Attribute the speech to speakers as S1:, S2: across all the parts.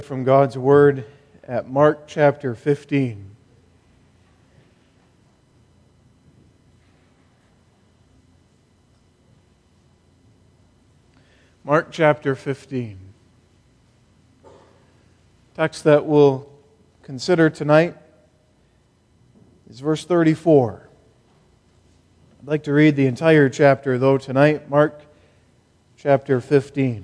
S1: From God's Word at Mark chapter 15. Mark chapter 15. Text that we'll consider tonight is verse 34. I'd like to read the entire chapter though tonight, Mark chapter 15.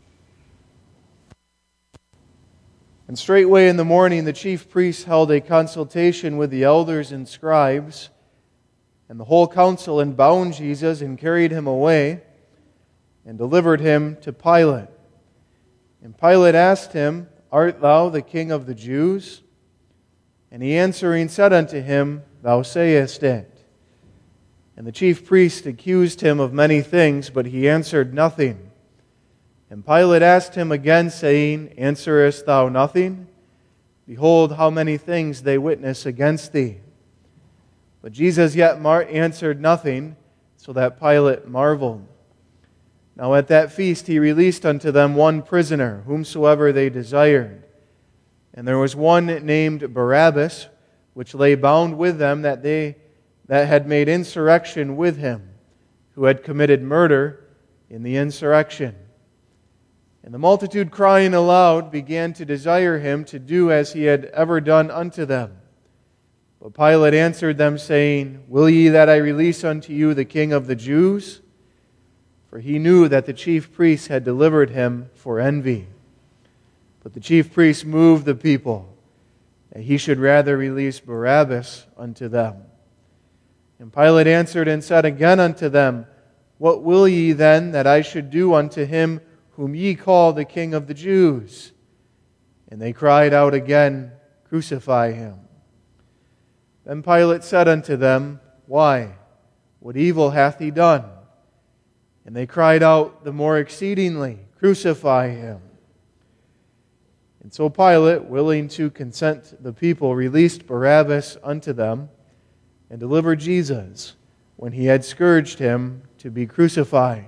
S1: And straightway in the morning the chief priests held a consultation with the elders and scribes and the whole council, and bound Jesus and carried him away and delivered him to Pilate. And Pilate asked him, Art thou the king of the Jews? And he answering said unto him, Thou sayest it. And the chief priests accused him of many things, but he answered nothing. And Pilate asked him again, saying, Answerest thou nothing? Behold, how many things they witness against thee. But Jesus yet answered nothing, so that Pilate marveled. Now at that feast he released unto them one prisoner, whomsoever they desired. And there was one named Barabbas, which lay bound with them that had made insurrection with him, who had committed murder in the insurrection. And the multitude, crying aloud, began to desire him to do as he had ever done unto them. But Pilate answered them, saying, Will ye that I release unto you the King of the Jews? For he knew that the chief priests had delivered him for envy. But the chief priests moved the people, that he should rather release Barabbas unto them. And Pilate answered and said again unto them, What will ye then that I should do unto him whom ye call the King of the Jews? And they cried out again, Crucify him. Then Pilate said unto them, Why? What evil hath he done? And they cried out the more exceedingly, Crucify him. And so Pilate, willing to consent the people, released Barabbas unto them, and delivered Jesus, when he had scourged him, to be crucified.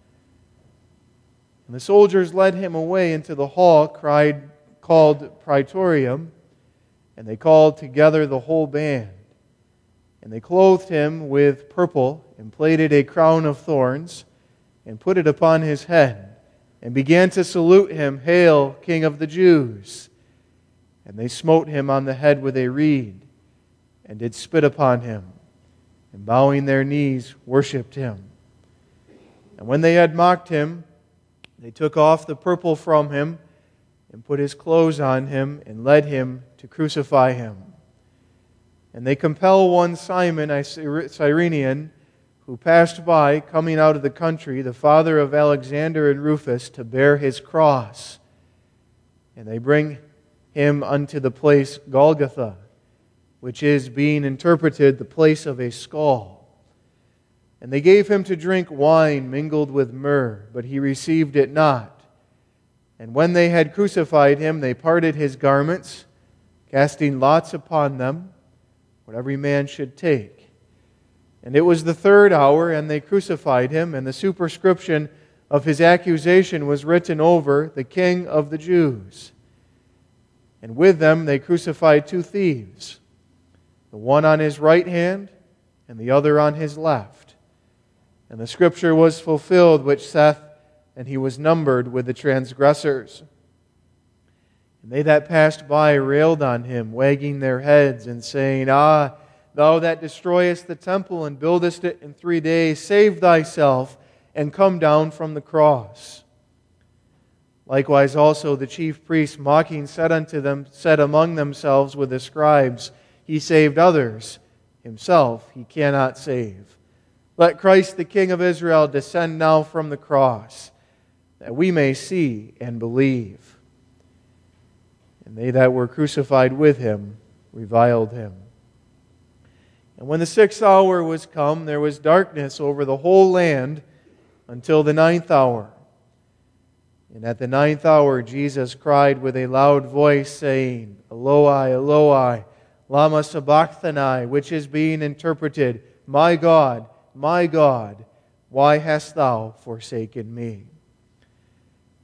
S1: And the soldiers led him away into the hall called Praetorium, and they called together the whole band. And they clothed him with purple, and plaited a crown of thorns, and put it upon his head, and began to salute him, Hail, King of the Jews! And they smote him on the head with a reed, and did spit upon him, and bowing their knees worshipped him. And when they had mocked him, they took off the purple from him, and put his clothes on him, and led him to crucify him. And they compel one Simon, a Cyrenian, who passed by, coming out of the country, the father of Alexander and Rufus, to bear his cross. And they bring him unto the place Golgotha, which is, being interpreted, the place of a skull. And they gave him to drink wine mingled with myrrh, but he received it not. And when they had crucified him, they parted his garments, casting lots upon them, what every man should take. And it was the third hour, and they crucified him, and the superscription of his accusation was written over, the King of the Jews. And with them they crucified two thieves, the one on his right hand, and the other on his left. And the scripture was fulfilled, which saith, And he was numbered with the transgressors. And they that passed by railed on him, wagging their heads, and saying, Ah, thou that destroyest the temple, and buildest it in 3 days, save thyself, and come down from the cross. Likewise also the chief priests, mocking, said among themselves with the scribes, He saved others, himself he cannot save. Let Christ the King of Israel descend now from the cross, that we may see and believe. And they that were crucified with him reviled him. And when the 6th hour was come, there was darkness over the whole land until the 9th hour. And at the 9th hour Jesus cried with a loud voice, saying, Eloi, Eloi, lama sabachthani, which is being interpreted, My God, why hast thou forsaken me?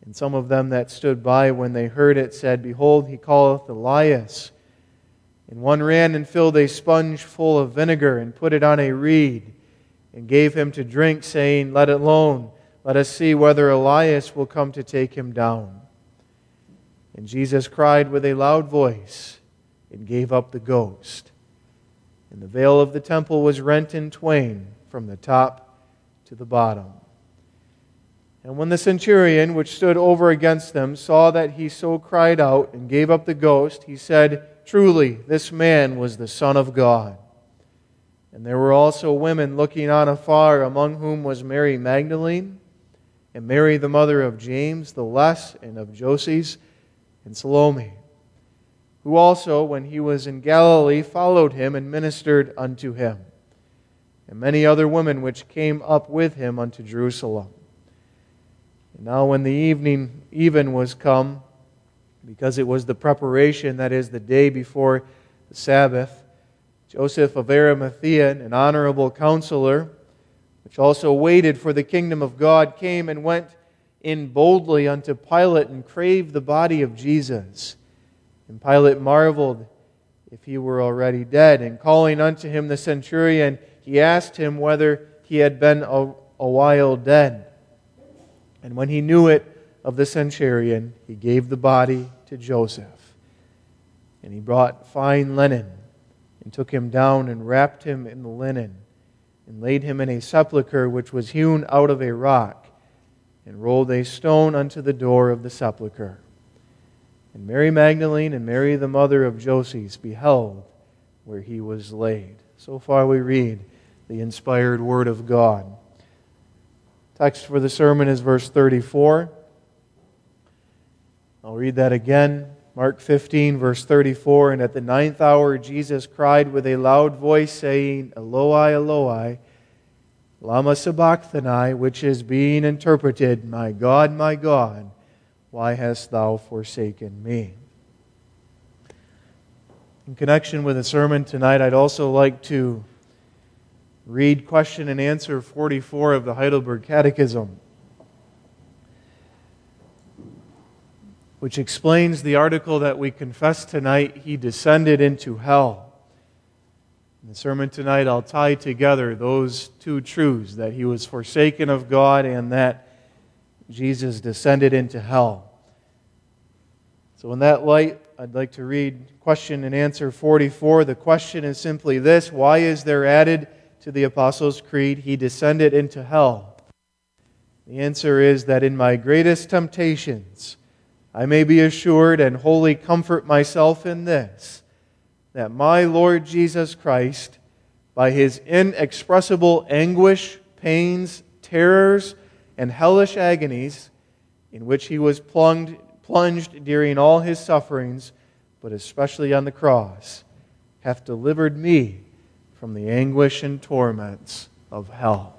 S1: And some of them that stood by, when they heard it, said, Behold, he calleth Elias. And one ran and filled a sponge full of vinegar, and put it on a reed, and gave him to drink, saying, Let it alone. Let us see whether Elias will come to take him down. And Jesus cried with a loud voice, and gave up the ghost. And the veil of the temple was rent in twain from the top to the bottom. And when the centurion, which stood over against them, saw that he so cried out and gave up the ghost, he said, Truly, this man was the Son of God. And there were also women looking on afar, among whom was Mary Magdalene, and Mary the mother of James the Less, and of Joses, and Salome, who also, when he was in Galilee, followed him and ministered unto him, and many other women which came up with him unto Jerusalem. And now when the evening even was come, because it was the preparation, that is, the day before the Sabbath, Joseph of Arimathea, an honorable counselor, which also waited for the kingdom of God, came and went in boldly unto Pilate, and craved the body of Jesus. And Pilate marveled if he were already dead. And calling unto him the centurion, he asked him whether he had been a while dead. And when he knew it of the centurion, he gave the body to Joseph. And he brought fine linen, and took him down, and wrapped him in the linen, and laid him in a sepulchre which was hewn out of a rock, and rolled a stone unto the door of the sepulchre. And Mary Magdalene and Mary the mother of Joses beheld where he was laid. So far we read the inspired Word of God. Text for the sermon is verse 34. I'll read that again. Mark 15, verse 34. And at the 9th hour Jesus cried with a loud voice, saying, Eloi, Eloi, lama sabachthani, which is being interpreted, my God, why hast thou forsaken me? In connection with the sermon tonight, I'd also like to read question and answer 44 of the Heidelberg Catechism, which explains the article that we confess tonight, He descended into hell. In the sermon tonight, I'll tie together those two truths, that He was forsaken of God and that Jesus descended into hell. So in that light, I'd like to read question and answer 44. The question is simply this: why is there added to the Apostles' Creed, He descended into hell? The answer is that in my greatest temptations, I may be assured and wholly comfort myself in this, that my Lord Jesus Christ, by His inexpressible anguish, pains, terrors, and hellish agonies, in which He was plunged during all His sufferings, but especially on the cross, hath delivered me from the anguish and torments of hell.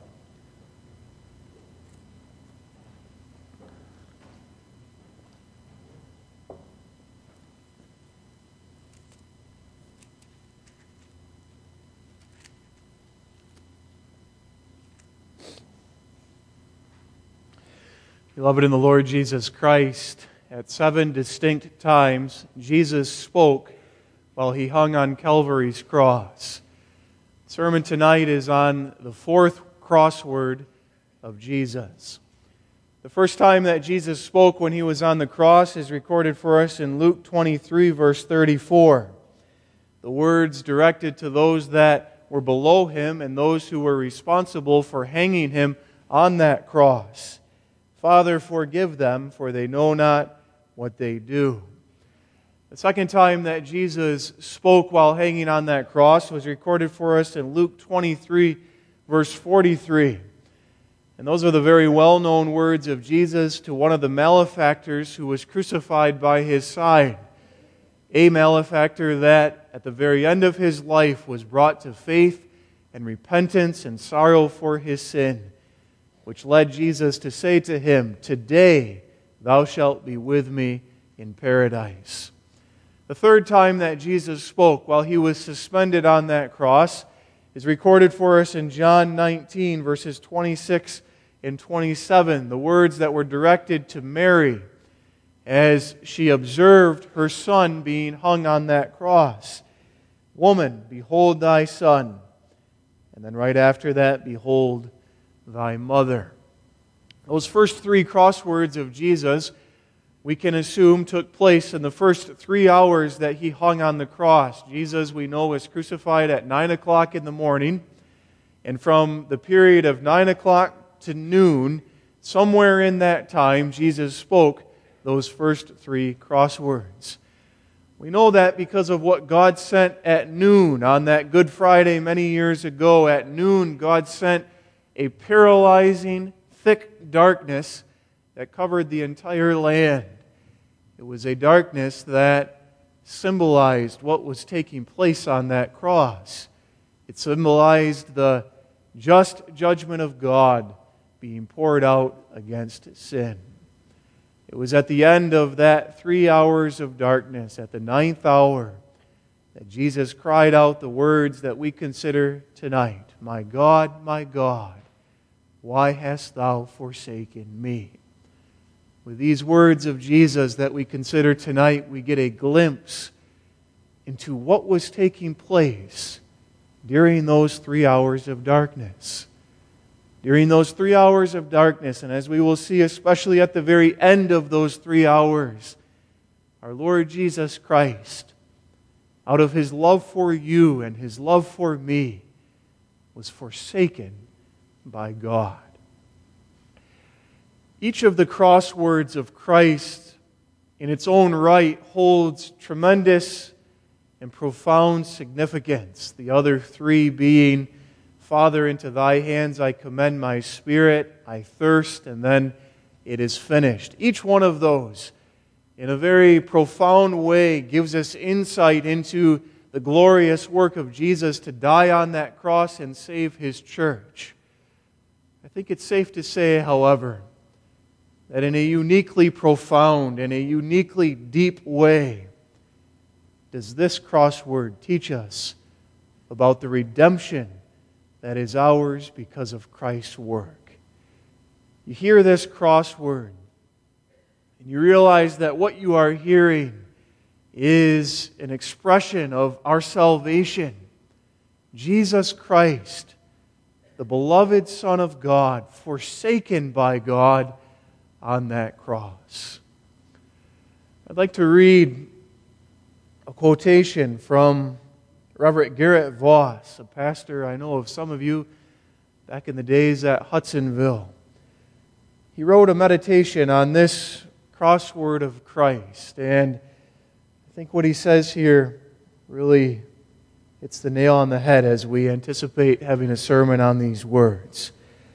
S1: Beloved in the Lord Jesus Christ, at 7 distinct times, Jesus spoke while He hung on Calvary's cross. The sermon tonight is on the fourth crossword of Jesus. The first time that Jesus spoke when He was on the cross is recorded for us in Luke 23, verse 34. The words directed to those that were below Him and those who were responsible for hanging Him on that cross. Father, forgive them, for they know not what they do. The second time that Jesus spoke while hanging on that cross was recorded for us in Luke 23, verse 43. And those are the very well-known words of Jesus to one of the malefactors who was crucified by His side. A malefactor that, at the very end of his life, was brought to faith and repentance and sorrow for his sin, which led Jesus to say to him, Today thou shalt be with me in paradise. The third time that Jesus spoke while He was suspended on that cross is recorded for us in John 19, verses 26 and 27, the words that were directed to Mary as she observed her son being hung on that cross. Woman, behold thy son. And then right after that, behold thy mother. Those first three crosswords of Jesus, we can assume, took place in the first 3 hours that He hung on the cross. Jesus, we know, was crucified at 9 o'clock in the morning. And from the period of 9 o'clock to noon, somewhere in that time, Jesus spoke those first three crosswords. We know that because of what God sent at noon on that Good Friday many years ago. At noon, God sent a paralyzing, thick darkness that covered the entire land. It was a darkness that symbolized what was taking place on that cross. It symbolized the just judgment of God being poured out against sin. It was at the end of that 3 hours of darkness, at the 9th hour, that Jesus cried out the words that we consider tonight, my God, why hast thou forsaken me?" With these words of Jesus that we consider tonight, we get a glimpse into what was taking place during those 3 hours of darkness. During those 3 hours of darkness, and as we will see, especially at the very end of those 3 hours, our Lord Jesus Christ, out of His love for you and His love for me, was forsaken by God. Each of the crosswords of Christ, in its own right, holds tremendous and profound significance. The other three being, Father, into Thy hands I commend my spirit, I thirst, and then it is finished. Each one of those, in a very profound way, gives us insight into the glorious work of Jesus to die on that cross and save His church. I think it's safe to say, however, that in a uniquely profound and a uniquely deep way, does this crossword teach us about the redemption that is ours because of Christ's work. You hear this crossword, and you realize that what you are hearing is an expression of our salvation. Jesus Christ, the beloved Son of God, forsaken by God on that cross. I'd like to read a quotation from Reverend Garrett Voss, a pastor I know of some of you back in the days at Hudsonville. He wrote a meditation on this crossword of Christ, and I think what he says here really hits the nail on the head as we anticipate having a sermon on these words.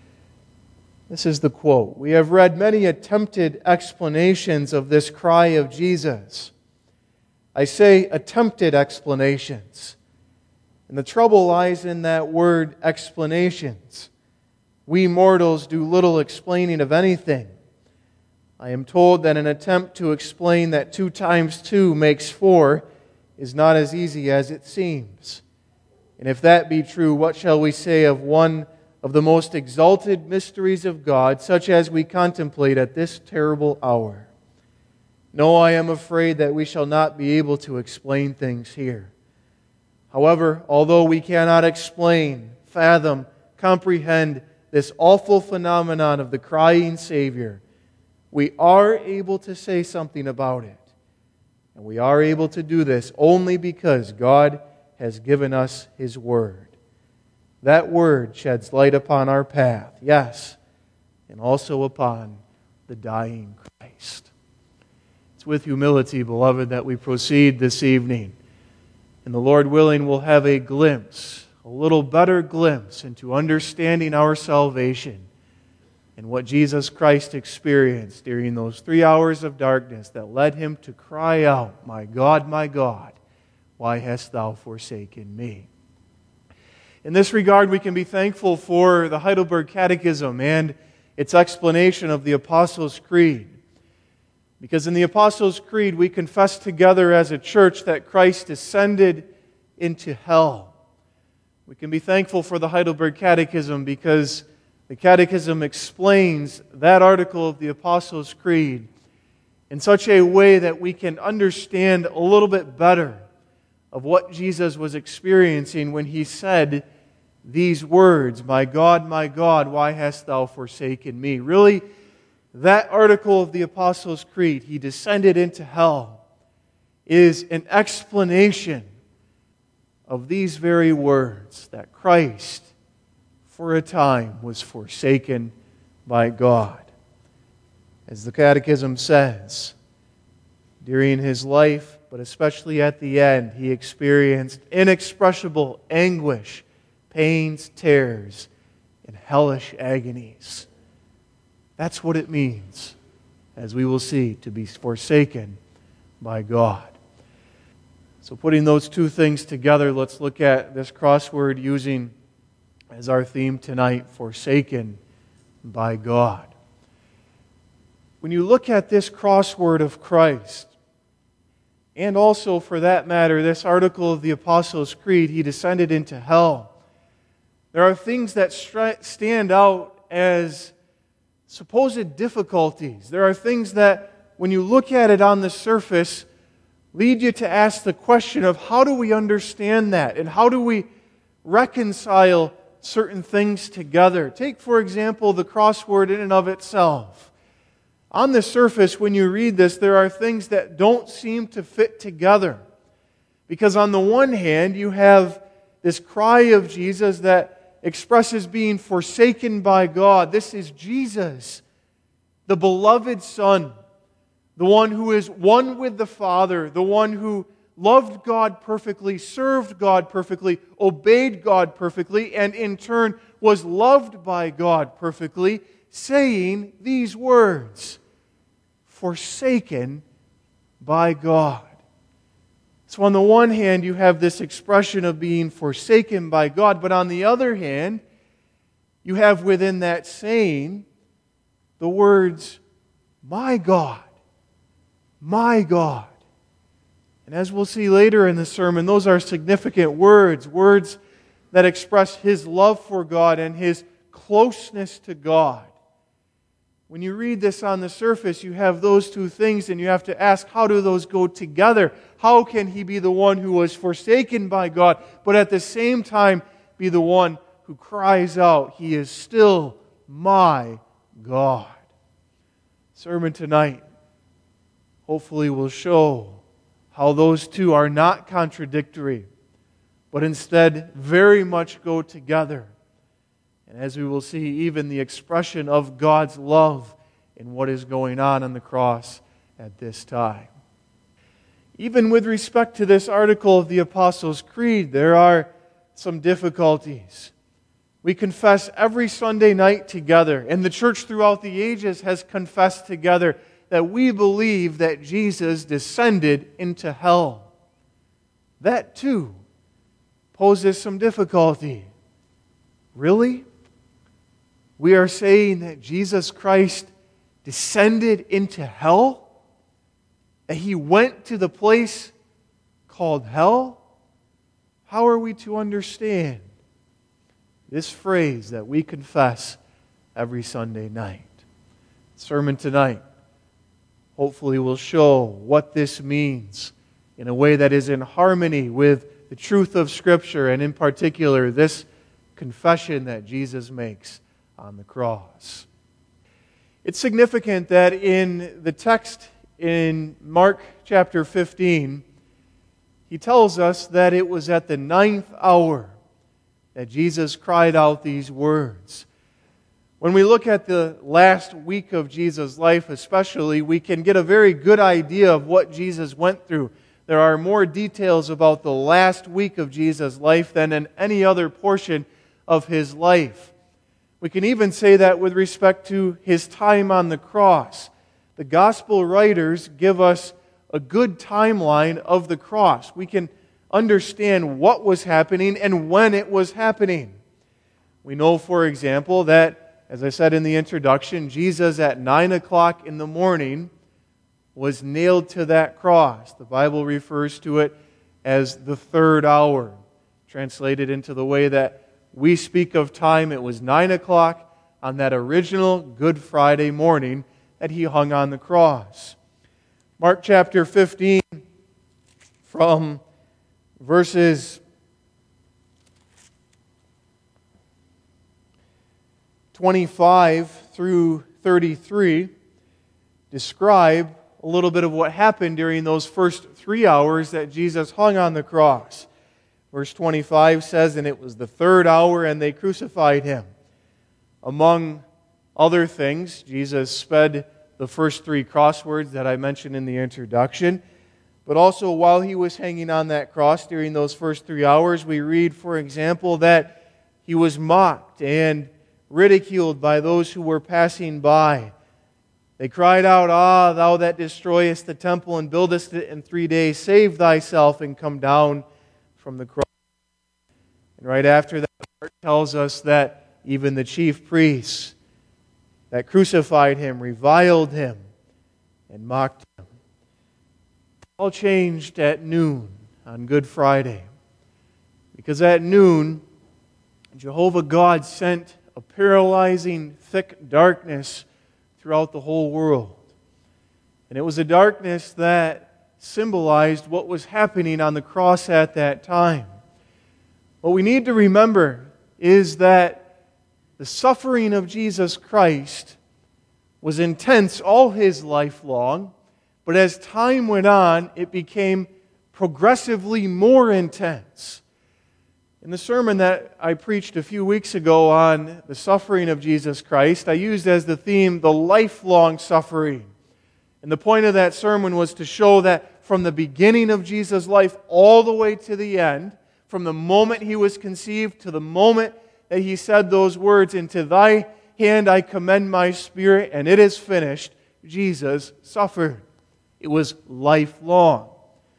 S1: This is the quote: "We have read many attempted explanations of this cry of Jesus. I say attempted explanations. And the trouble lies in that word explanations. We mortals do little explaining of anything. I am told that an attempt to explain that 2 times 2 makes 4 is not as easy as it seems. And if that be true, what shall we say of one of the most exalted mysteries of God, such as we contemplate at this terrible hour? No, I am afraid that we shall not be able to explain things here. However, although we cannot explain, fathom, comprehend this awful phenomenon of the crying Savior, we are able to say something about it. And we are able to do this only because God has given us His Word. That Word sheds light upon our path, yes, and also upon the dying Christ." It's with humility, beloved, that we proceed this evening. And the Lord willing, we'll have a glimpse, a little better glimpse into understanding our salvation and what Jesus Christ experienced during those 3 hours of darkness that led Him to cry out, my God, why hast thou forsaken me?" In this regard, we can be thankful for the Heidelberg Catechism and its explanation of the Apostles' Creed. Because in the Apostles' Creed, we confess together as a church that Christ descended into hell. We can be thankful for the Heidelberg Catechism because the Catechism explains that article of the Apostles' Creed in such a way that we can understand a little bit better of what Jesus was experiencing when He said these words, my God, why hast Thou forsaken me?" Really, that article of the Apostles' Creed, He descended into hell, is an explanation of these very words, that Christ, for a time, was forsaken by God. As the Catechism says, during His life, but especially at the end, He experienced inexpressible anguish, pains, terrors, and hellish agonies. That's what it means, as we will see, to be forsaken by God. So putting those two things together, let's look at this crossword using as our theme tonight, forsaken by God. When you look at this crossword of Christ, and also for that matter, this article of the Apostles' Creed, He descended into hell, there are things that stand out as supposed difficulties. There are things that, when you look at it on the surface, lead you to ask the question of how do we understand that and how do we reconcile certain things together. Take, for example, the crossword in and of itself. On the surface, when you read this, there are things that don't seem to fit together. Because on the one hand, you have this cry of Jesus that expresses being forsaken by God. This is Jesus, the beloved Son, the one who is one with the Father, the one who loved God perfectly, served God perfectly, obeyed God perfectly, and in turn was loved by God perfectly, saying these words, forsaken by God. So on the one hand, you have this expression of being forsaken by God, but on the other hand, you have within that saying the words, my God, my God. And as we'll see later in the sermon, those are significant words, words that express His love for God and His closeness to God. When you read this on the surface, you have those two things, and you have to ask, how do those go together? How can He be the one who was forsaken by God, but at the same time be the one who cries out, He is still my God? Sermon tonight hopefully will show how those two are not contradictory, but instead very much go together. And as we will see, even the expression of God's love in what is going on the cross at this time. Even with respect to this article of the Apostles' Creed, there are some difficulties. We confess every Sunday night together, and the church throughout the ages has confessed together that we believe that Jesus descended into hell. That too poses some difficulty. Really? We are saying that Jesus Christ descended into hell? That He went to the place called hell? How are we to understand this phrase that we confess every Sunday night? The sermon tonight hopefully will show what this means in a way that is in harmony with the truth of Scripture, and in particular this confession that Jesus makes on the cross. It's significant that in the text in Mark chapter 15, He tells us that it was at the 9th hour that Jesus cried out these words. When we look at the last week of Jesus' life especially, we can get a very good idea of what Jesus went through. There are more details about the last week of Jesus' life than in any other portion of His life. We can even say that with respect to His time on the cross. The gospel writers give us a good timeline of the cross. We can understand what was happening and when it was happening. We know, for example, that, as I said in the introduction, Jesus at 9 o'clock in the morning was nailed to that cross. The Bible refers to it as the third hour. Translated into the way that we speak of time, it was 9 o'clock on that original Good Friday morning that He hung on the cross. Mark chapter 15, from verses 25 through 33, describe a little bit of what happened during those first 3 hours that Jesus hung on the cross. Verse 25 says, "And it was the 3rd hour, and they crucified Him." Among other things, Jesus sped the first 3 crosswords that I mentioned in the introduction. But also, while He was hanging on that cross during those first 3 hours, we read, for example, that He was mocked and ridiculed by those who were passing by. They cried out, "Ah, thou that destroyest the temple and buildest it in 3 days, save thyself and come down from the cross." And right after that, Mark tells us that even the chief priests that crucified Him reviled Him and mocked Him. All changed at noon on Good Friday, because at noon, Jehovah God sent a paralyzing thick darkness throughout the whole world. And it was a darkness that symbolized what was happening on the cross at that time. What we need to remember is that the suffering of Jesus Christ was intense all His life long, but as time went on, it became progressively more intense. In the sermon that I preached a few weeks ago on the suffering of Jesus Christ, I used as the theme the lifelong suffering. And the point of that sermon was to show that from the beginning of Jesus' life all the way to the end, from the moment He was conceived to the moment that He said those words, "Into thy hand I commend my spirit, and it is finished," Jesus suffered. It was lifelong.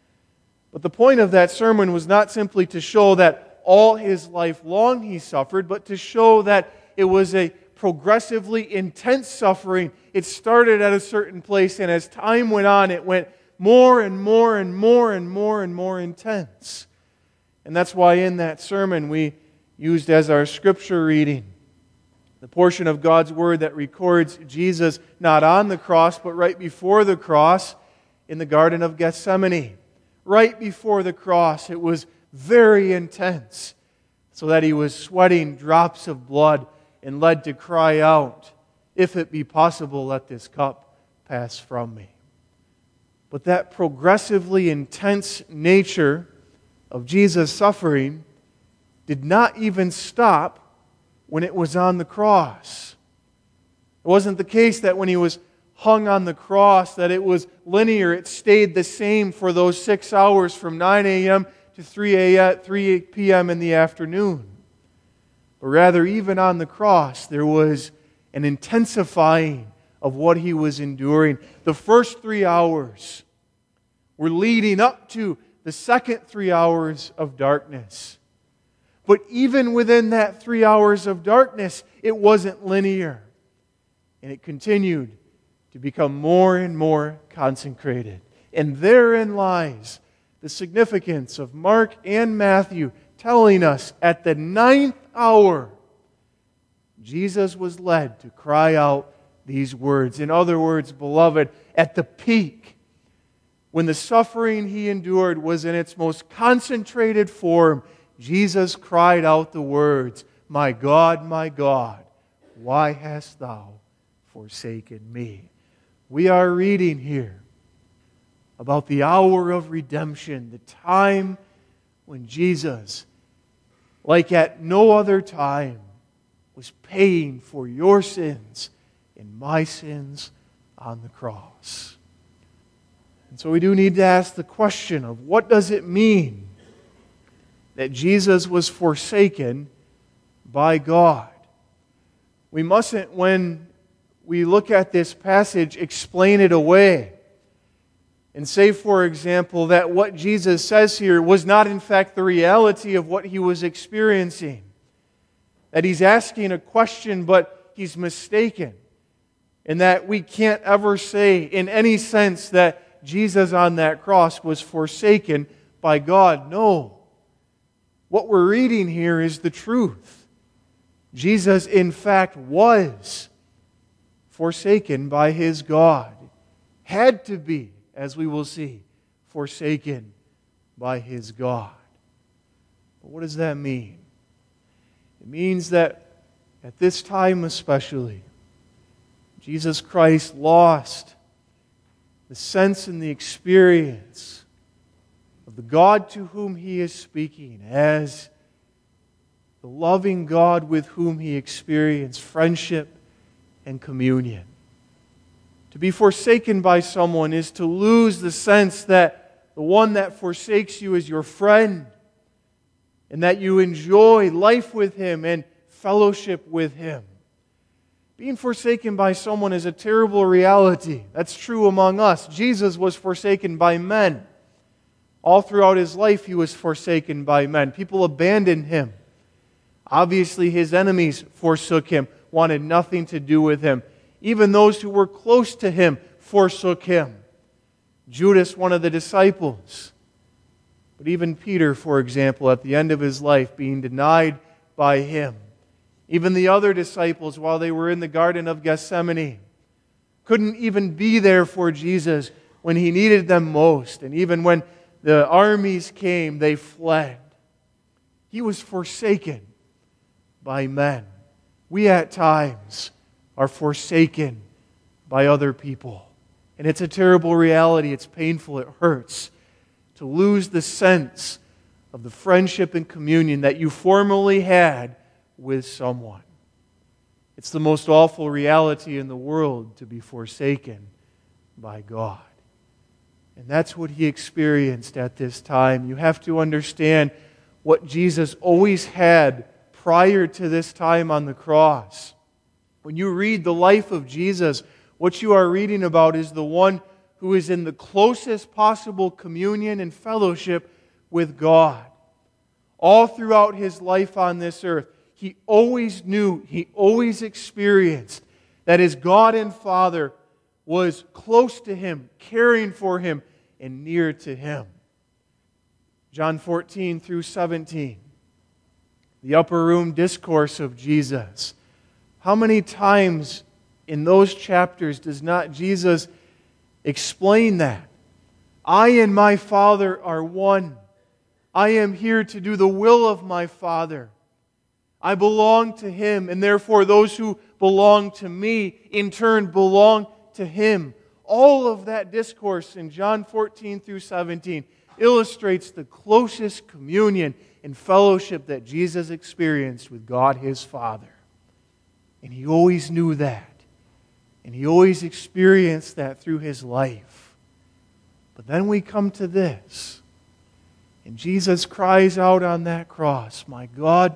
S1: But the point of that sermon was not simply to show that all His life long He suffered, but to show that it was a progressively intense suffering. It started at a certain place, and as time went on, it went more and more and more and more and more intense. And that's why in that sermon we used as our scripture reading the portion of God's Word that records Jesus not on the cross, but right before the cross in the Garden of Gethsemane. Right before the cross, it was very intense, so that He was sweating drops of blood and led to cry out, "If it be possible, let this cup pass from me." But that progressively intense nature of Jesus' suffering did not even stop when it was on the cross. It wasn't the case that when He was hung on the cross that it was linear. It stayed the same for those 6 hours from 9 a.m. to 3 p.m. in the afternoon. But rather, even on the cross, there was an intensifying of what He was enduring. The first 3 hours were leading up to the second 3 hours of darkness. But even within that 3 hours of darkness, it wasn't linear. And it continued to become more and more consecrated. And therein lies the significance of Mark and Matthew telling us at the 9th hour, Jesus was led to cry out these words. In other words, beloved, at the peak, when the suffering He endured was in its most concentrated form, Jesus cried out the words, my God, why hast Thou forsaken me?" We are reading here about the hour of redemption, the time when Jesus, like at no other time, was paying for your sins and my sins on the cross. And so we do need to ask the question of what does it mean that Jesus was forsaken by God? We mustn't, when we look at this passage, explain it away and say, for example, that what Jesus says here was not in fact the reality of what He was experiencing. That He's asking a question, but He's mistaken. And that we can't ever say in any sense that Jesus on that cross was forsaken by God. No. What we're reading here is the truth. Jesus, in fact, was forsaken by His God. Had to be, as we will see, forsaken by His God. But what does that mean? It means that at this time especially, Jesus Christ lost the sense and the experience of the God to whom He is speaking as the loving God with whom He experienced friendship and communion. To be forsaken by someone is to lose the sense that the one that forsakes you is your friend, and that you enjoy life with Him and fellowship with Him. Being forsaken by someone is a terrible reality. That's true among us. Jesus was forsaken by men. All throughout His life, He was forsaken by men. People abandoned Him. Obviously, His enemies forsook Him, wanted nothing to do with Him. Even those who were close to Him forsook Him. Judas, one of the disciples. But even Peter, for example, at the end of his life, being denied by Him. Even the other disciples, while they were in the Garden of Gethsemane, couldn't even be there for Jesus when He needed them most. And even when the armies came, they fled. He was forsaken by men. We at times are forsaken by other people. And it's a terrible reality. It's painful. It hurts to lose the sense of the friendship and communion that you formerly had with someone. It's the most awful reality in the world to be forsaken by God. And that's what He experienced at this time. You have to understand what Jesus always had prior to this time on the cross. When you read the life of Jesus, what you are reading about is the one who is in the closest possible communion and fellowship with God. All throughout His life on this earth, He always knew, He always experienced that His God and Father was close to Him, caring for Him, and near to Him. John 14 through 17, the upper room discourse of Jesus. How many times in those chapters does not Jesus explain that? I and my Father are one. I am here to do the will of my Father. I belong to Him, and therefore those who belong to me in turn belong to Him. All of that discourse in John 14 through 17 illustrates the closest communion and fellowship that Jesus experienced with God His Father. And He always knew that. And He always experienced that through His life. But then we come to this. And Jesus cries out on that cross, my God,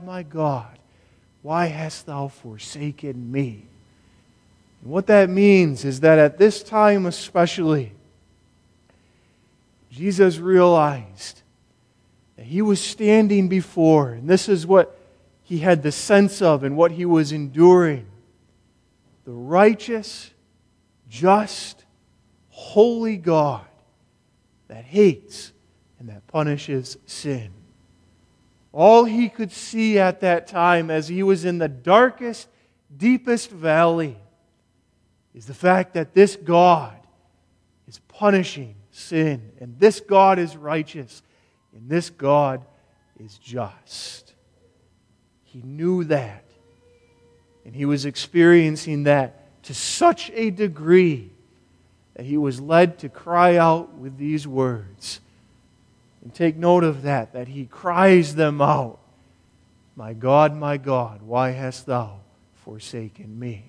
S1: why hast Thou forsaken me? And what that means is that at this time especially, Jesus realized that He was standing before, and this is what He had the sense of and what He was enduring, the righteous, just, holy God that hates and that punishes sin. All He could see at that time as He was in the darkest, deepest valley is the fact that this God is punishing sin, and this God is righteous, and this God is just. He knew that, and He was experiencing that to such a degree that He was led to cry out with these words. And take note of that He cries them out. My God, why hast Thou forsaken me?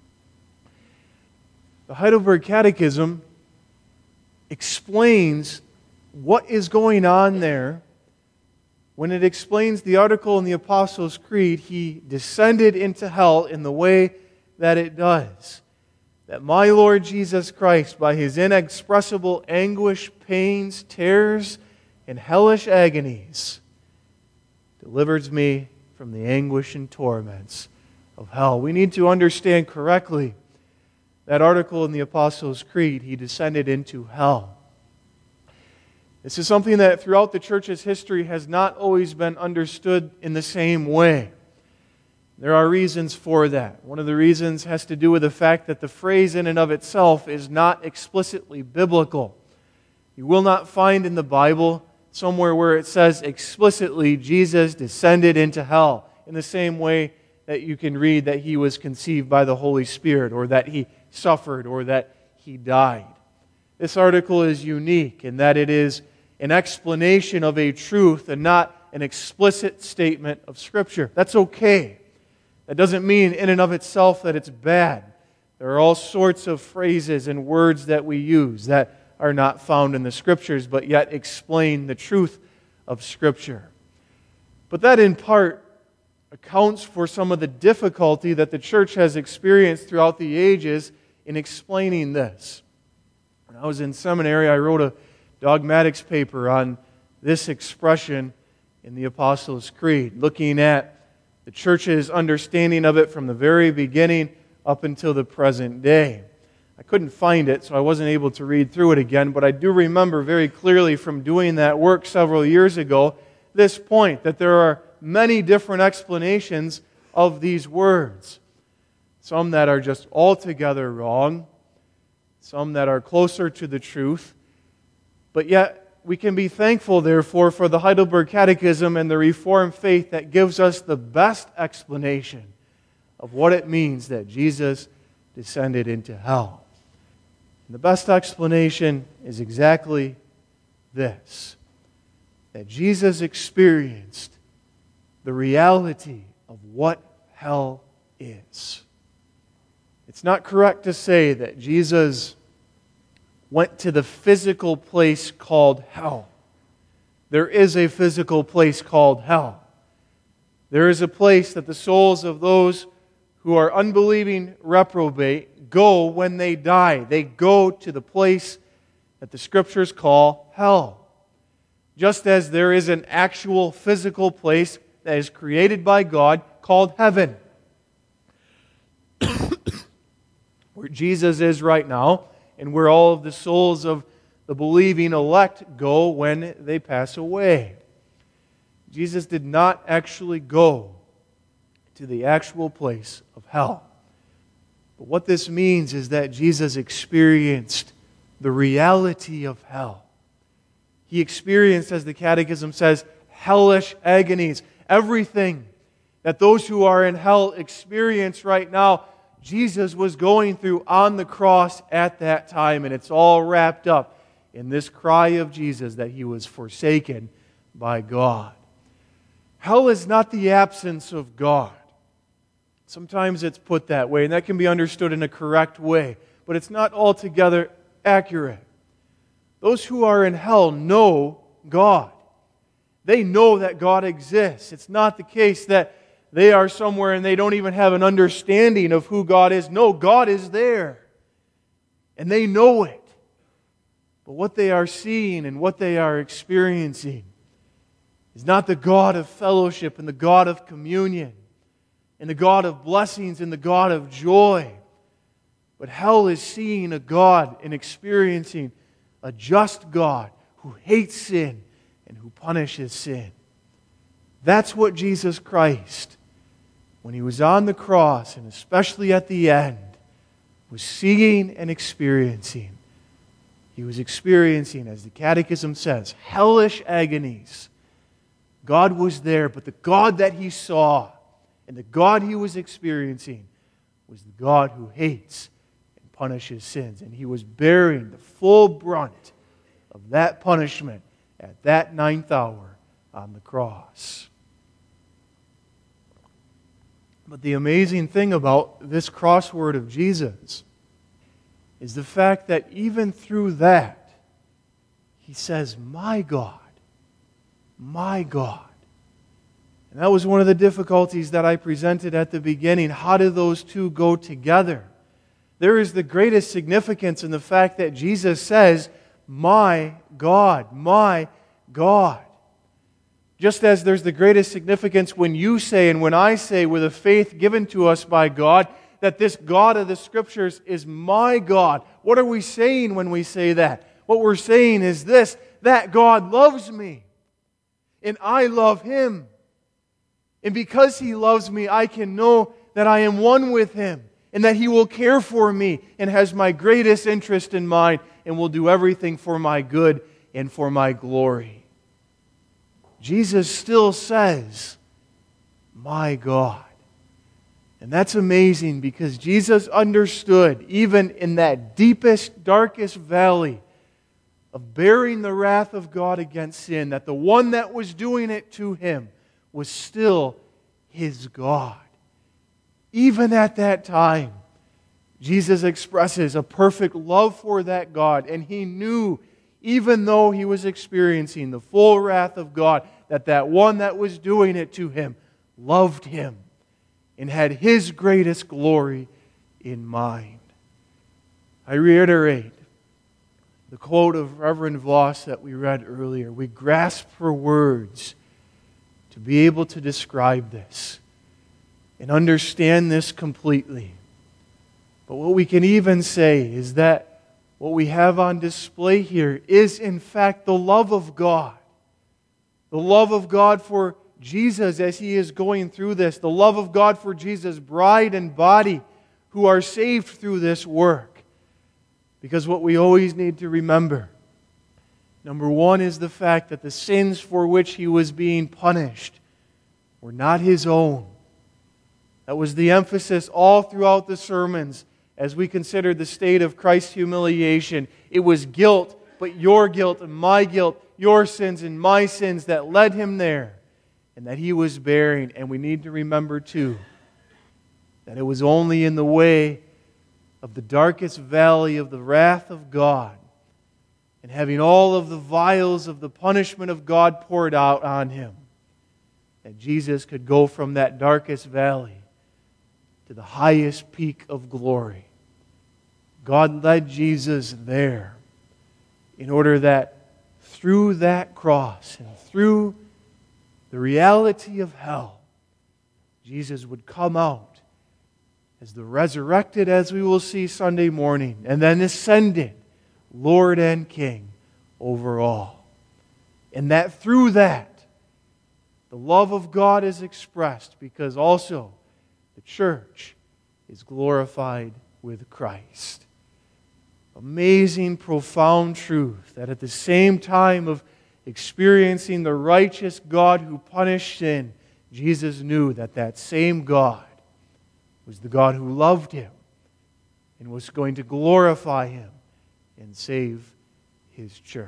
S1: The Heidelberg Catechism explains what is going on there when it explains the article in the Apostles' Creed, He descended into hell in the way that it does. That my Lord Jesus Christ, by His inexpressible anguish, pains, terrors, and hellish agonies, delivers me from the anguish and torments of hell. We need to understand correctly that article in the Apostles' Creed, He descended into hell. This is something that throughout the church's history has not always been understood in the same way. There are reasons for that. One of the reasons has to do with the fact that the phrase in and of itself is not explicitly biblical. You will not find in the Bible somewhere where it says explicitly Jesus descended into hell, in the same way that you can read that He was conceived by the Holy Spirit, or that He suffered, or that He died. This article is unique in that it is an explanation of a truth and not an explicit statement of Scripture. That's okay. That doesn't mean in and of itself that it's bad. There are all sorts of phrases and words that we use that are not found in the Scriptures, but yet explain the truth of Scripture. But that in part accounts for some of the difficulty that the church has experienced throughout the ages in explaining this. When I was in seminary, I wrote a dogmatics paper on this expression in the Apostles' Creed, looking at the church's understanding of it from the very beginning up until the present day. I couldn't find it, so I wasn't able to read through it again, but I do remember very clearly from doing that work several years ago this point, that there are many different explanations of these words. Some that are just altogether wrong, some that are closer to the truth, but yet we can be thankful, therefore, for the Heidelberg Catechism and the Reformed faith that gives us the best explanation of what it means that Jesus descended into hell. And the best explanation is exactly this, that Jesus experienced the reality of what hell is. It's not correct to say that Jesus went to the physical place called hell. There is a physical place called hell. There is a place that the souls of those who are unbelieving reprobate go when they die. They go to the place that the Scriptures call hell. Just as there is an actual physical place that is created by God called heaven, where Jesus is right now, and where all of the souls of the believing elect go when they pass away. Jesus did not actually go to the actual place of hell. But what this means is that Jesus experienced the reality of hell. He experienced, as the Catechism says, hellish agonies. Everything that those who are in hell experience right now, Jesus was going through on the cross at that time, and it's all wrapped up in this cry of Jesus that He was forsaken by God. Hell is not the absence of God. Sometimes it's put that way, and that can be understood in a correct way, but it's not altogether accurate. Those who are in hell know God. They know that God exists. It's not the case that they are somewhere and they don't even have an understanding of who God is. No, God is there. And they know it. But what they are seeing and what they are experiencing is not the God of fellowship and the God of communion and the God of blessings and the God of joy. But hell is seeing a God and experiencing a just God who hates sin and who punishes sin. That's what Jesus Christ, when He was on the cross, and especially at the end, was seeing and experiencing. He was experiencing, as the Catechism says, hellish agonies. God was there, but the God that He saw and the God He was experiencing was the God who hates and punishes sins. And He was bearing the full brunt of that punishment at that 9th hour on the cross. But the amazing thing about this crossword of Jesus is the fact that even through that, He says, "My God, my God." And that was one of the difficulties that I presented at the beginning. How do those two go together? There is the greatest significance in the fact that Jesus says, "My God, my God." Just as there's the greatest significance when you say and when I say, with a faith given to us by God, that this God of the Scriptures is my God. What are we saying when we say that? What we're saying is this, that God loves me, and I love Him. And because He loves me, I can know that I am one with Him and that He will care for me and has my greatest interest in mind and will do everything for my good and for my glory. Jesus still says, my God. And that's amazing because Jesus understood, even in that deepest, darkest valley of bearing the wrath of God against sin, that the one that was doing it to Him was still His God. Even at that time, Jesus expresses a perfect love for that God, and He knew, even though He was experiencing the full wrath of God, that one that was doing it to Him loved Him and had His greatest glory in mind. I reiterate the quote of Reverend Voss that we read earlier. We grasp for words to be able to describe this and understand this completely. But what we can even say is that what we have on display here is in fact the love of God. The love of God for Jesus as He is going through this. The love of God for Jesus' bride and body who are saved through this work. Because what we always need to remember, number one, is the fact that the sins for which He was being punished were not His own. That was the emphasis all throughout the sermons as we considered the state of Christ's humiliation. It was guilt, but your guilt and my guilt, your sins and my sins that led Him there and that He was bearing. And we need to remember too that it was only in the way of the darkest valley of the wrath of God and having all of the vials of the punishment of God poured out on Him that Jesus could go from that darkest valley to the highest peak of glory. God led Jesus there in order that through that cross and through the reality of hell, Jesus would come out as the resurrected, as we will see Sunday morning, and then ascended Lord and King over all. And that through that, the love of God is expressed because also the church is glorified with Christ. Amazing, profound truth that at the same time of experiencing the righteous God who punished sin, Jesus knew that that same God was the God who loved Him and was going to glorify Him and save His church.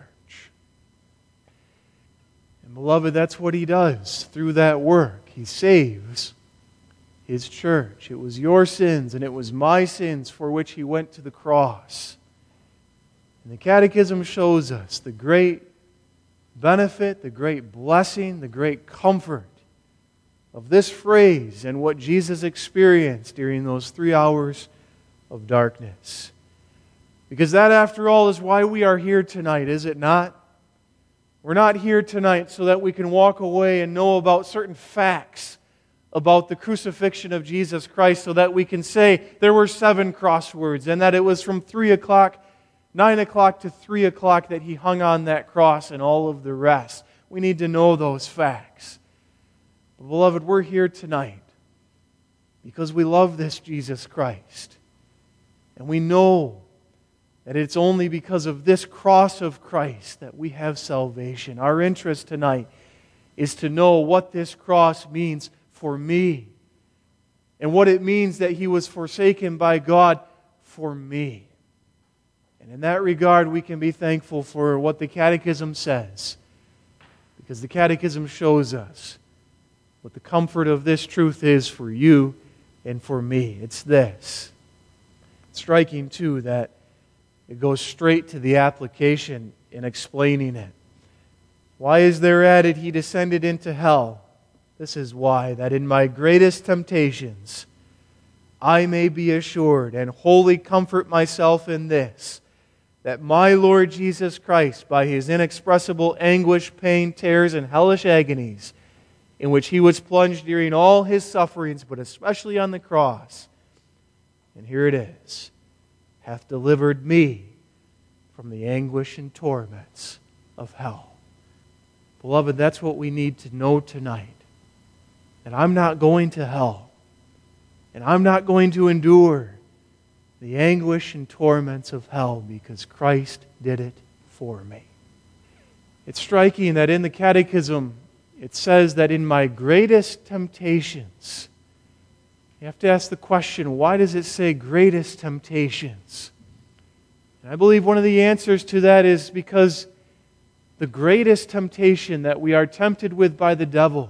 S1: And beloved, that's what He does through that work. He saves His church. It was your sins and it was my sins for which He went to the cross. And the Catechism shows us the great benefit, the great blessing, the great comfort of this phrase and what Jesus experienced during those 3 hours of darkness. Because that, after all, is why we are here tonight, is it not? We're not here tonight so that we can walk away and know about certain facts about the crucifixion of Jesus Christ so that we can say there were 7 crosswords and that it was from 9 o'clock to 3 o'clock that He hung on that cross and all of the rest. We need to know those facts. But beloved, we're here tonight because we love this Jesus Christ. And we know that it's only because of this cross of Christ that we have salvation. Our interest tonight is to know what this cross means for me and what it means that He was forsaken by God for me. And in that regard, we can be thankful for what the Catechism says, because the Catechism shows us what the comfort of this truth is for you and for me. It's this. It's striking, too, that it goes straight to the application in explaining it. Why is there added, He descended into hell? This is why, that in my greatest temptations I may be assured and wholly comfort myself in this, that my Lord Jesus Christ, by His inexpressible anguish, pain, tears, and hellish agonies, in which He was plunged during all His sufferings, but especially on the cross, and here it is, hath delivered me from the anguish and torments of hell. Beloved, that's what we need to know tonight. And I'm not going to hell. And I'm not going to endure the anguish and torments of hell because Christ did it for me. It's striking that in the Catechism, it says that in my greatest temptations, you have to ask the question, why does it say greatest temptations? And I believe one of the answers to that is because the greatest temptation that we are tempted with by the devil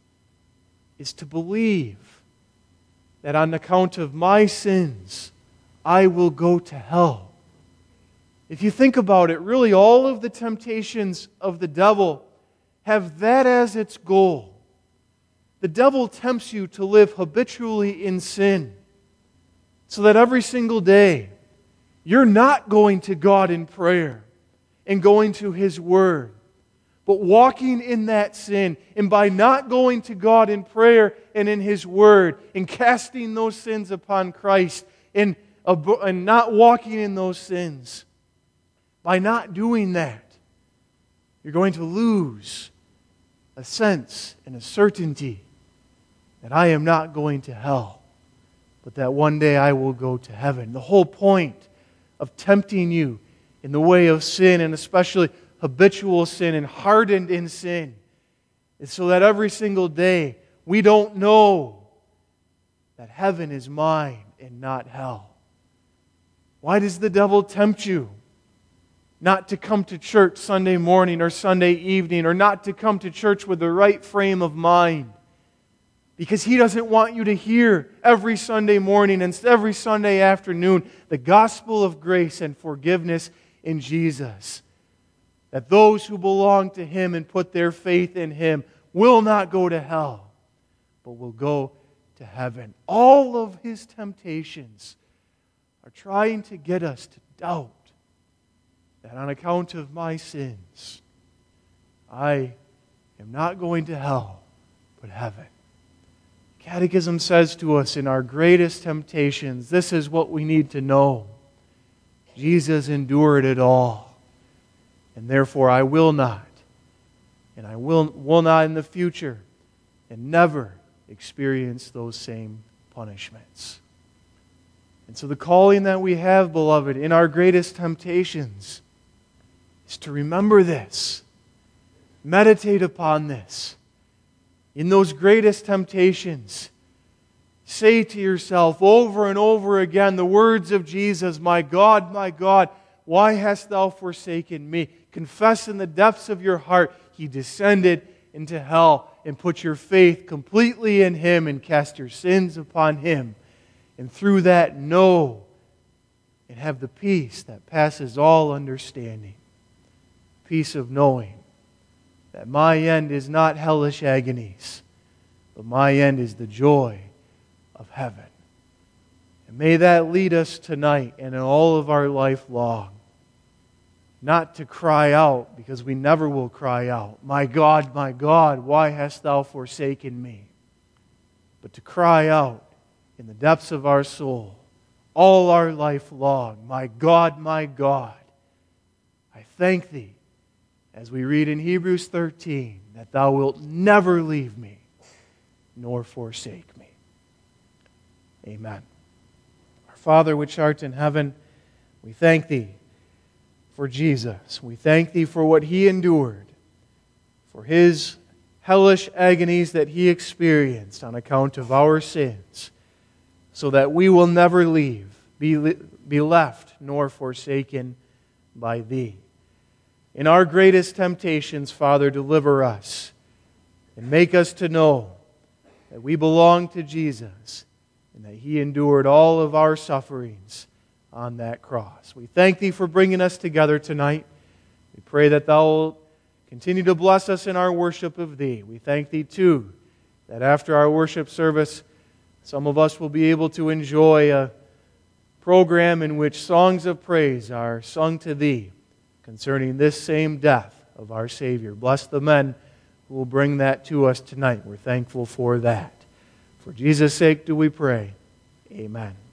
S1: is to believe that on account of my sins, I will go to hell. If you think about it, really all of the temptations of the devil have that as its goal. The devil tempts you to live habitually in sin so that every single day you're not going to God in prayer and going to His Word, but walking in that sin. And by not going to God in prayer and in His Word and casting those sins upon Christ and not walking in those sins, by not doing that, you're going to lose a sense and a certainty that I am not going to hell, but that one day I will go to heaven. The whole point of tempting you in the way of sin, and especially habitual sin and hardened in sin, is so that every single day we don't know that heaven is mine and not hell. Why does the devil tempt you not to come to church Sunday morning or Sunday evening, or not to come to church with the right frame of mind? Because he doesn't want you to hear every Sunday morning and every Sunday afternoon the gospel of grace and forgiveness in Jesus. That those who belong to Him and put their faith in Him will not go to hell, but will go to heaven. All of his temptations are trying to get us to doubt that on account of my sins, I am not going to hell, but heaven. Catechism says to us in our greatest temptations, this is what we need to know. Jesus endured it all. And therefore I will not. And I will not in the future and never experience those same punishments. And so the calling that we have, beloved, in our greatest temptations is to remember this. Meditate upon this. In those greatest temptations, say to yourself over and over again the words of Jesus, my God, why hast thou forsaken me? Confess in the depths of your heart He descended into hell, and put your faith completely in Him and cast your sins upon Him. And through that, know and have the peace that passes all understanding. Peace of knowing that my end is not hellish agonies, but my end is the joy of heaven. And may that lead us tonight and in all of our life long, not to cry out, because we never will cry out, my God, why hast thou forsaken me? But to cry out in the depths of our soul, all our life long, my God, I thank Thee, as we read in Hebrews 13, that Thou wilt never leave me, nor forsake me. Amen. Our Father which art in heaven, we thank Thee for Jesus. We thank Thee for what He endured, for His hellish agonies that He experienced on account of our sins, so that we will never be left nor forsaken by Thee. In our greatest temptations, Father, deliver us and make us to know that we belong to Jesus and that He endured all of our sufferings on that cross. We thank Thee for bringing us together tonight. We pray that Thou will continue to bless us in our worship of Thee. We thank Thee, too, that after our worship service, some of us will be able to enjoy a program in which songs of praise are sung to Thee concerning this same death of our Savior. Bless the men who will bring that to us tonight. We're thankful for that. For Jesus' sake do we pray. Amen.